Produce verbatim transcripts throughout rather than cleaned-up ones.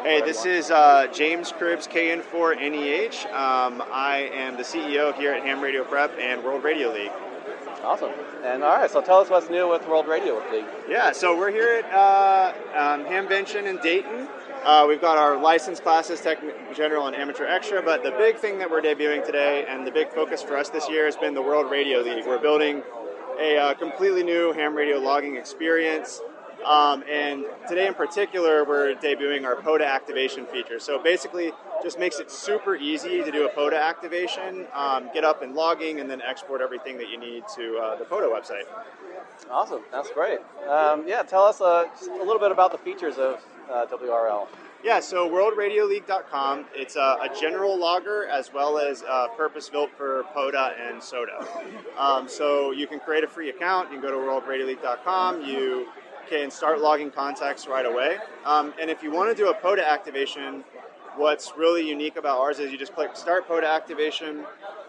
Hey, this is uh, James Cribbs, K N four N E H. Um, I am the C E O here at Ham Radio Prep and World Radio League. Awesome. And all right, so tell us what's new with World Radio League. Yeah, so we're here at uh, um, Hamvention in Dayton. Uh, we've got our licensed classes, Tech General and Amateur Extra, but the big thing that we're debuting today and the big focus for us this year has been the World Radio League. We're building a uh, completely new ham radio logging experience. Um, and today in particular, we're debuting our POTA activation feature. So basically, just makes it super easy to do a POTA activation, um, get up and logging, and then export everything that you need to uh, the POTA website. Awesome, that's great. Um, yeah, tell us uh, just a little bit about the features of uh, W R L. Yeah, so world radio league dot com, it's a, a general logger as well as uh, purpose-built for POTA and SOTA. Um, so you can create a free account, you can go to world radio league dot com, you can start logging contacts right away. Um, and if you want to do a POTA activation, what's really unique about ours is you just click Start POTA Activation,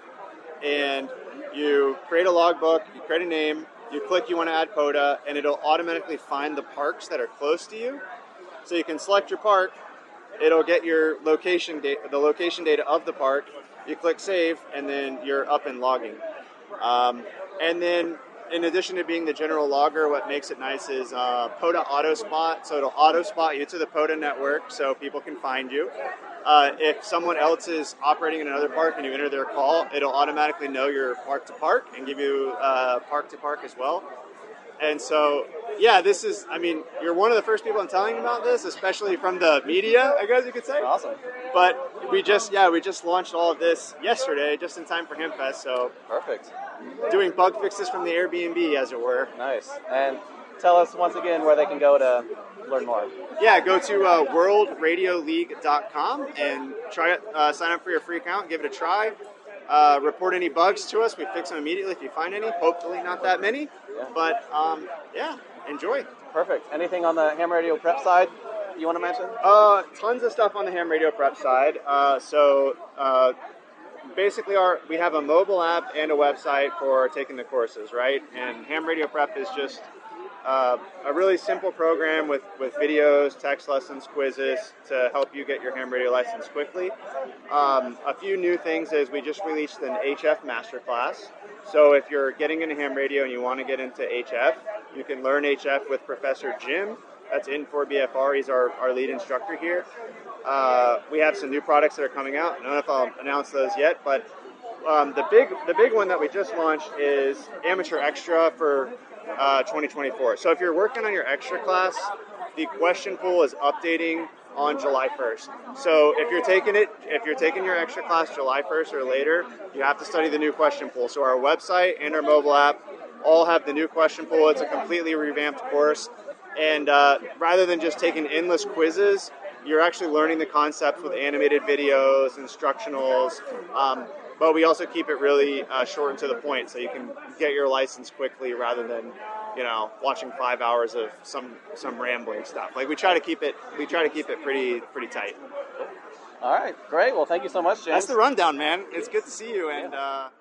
and you create a logbook, you create a name, you click you want to add POTA, and it'll automatically find the parks that are close to you. So you can select your park, it'll get your location data, the location data of the park, you click Save, and then you're up and logging. Um, and then in addition to being the general logger, what makes it nice is uh, POTA Auto Spot. So it'll auto spot you to the POTA network so people can find you. Uh, if someone else is operating in another park and you enter their call, it'll automatically know you're park to park and give you uh, park to park as well. And so, yeah, this is, I mean, you're one of the first people I'm telling about this, especially from the media, I guess you could say. Awesome. But we just, yeah, we just launched all of this yesterday, just in time for HempFest, so. Perfect. Doing bug fixes from the Airbnb, as it were. Nice. And tell us once again where they can go to learn more. Yeah, go to uh, world radio league dot com and try it. Uh, sign up for your free account, give it a try. Uh, report any bugs to us. We fix them immediately if you find any. Hopefully not that many. Yeah. But, um, yeah, enjoy. Perfect. Anything on the Ham Radio Prep side you want to mention? Uh, tons of stuff on the Ham Radio Prep side. Uh, so, uh, basically, our we have a mobile app and a website for taking the courses, right? And Ham Radio Prep is just uh, a really simple program with, with videos, text lessons, quizzes to help you get your ham radio license quickly. Um, a few new things is we just released an H F masterclass. So if you're getting into ham radio and you want to get into H F, you can learn H F with Professor Jim. That's in four B F R. He's our, our lead instructor here. Uh, we have some new products that are coming out. I don't know if I'll announce those yet, but um, the big the big one that we just launched is Amateur Extra for uh, twenty twenty-four. So if you're working on your extra class, the question pool is updating on July first. So if you're taking it, if you're taking your extra class July first or later, you have to study the new question pool. So our website and our mobile app all have the new question pool. It's a completely revamped course, and uh, rather than just taking endless quizzes, you're actually learning the concepts with animated videos, instructionals, um, but we also keep it really uh, short and to the point so you can get your license quickly rather than, you know, watching five hours of some some rambling stuff. Like we try to keep it, we try to keep it pretty pretty tight. All right, great. Well, thank you so much, James. That's the rundown, man. It's good to see you, and uh,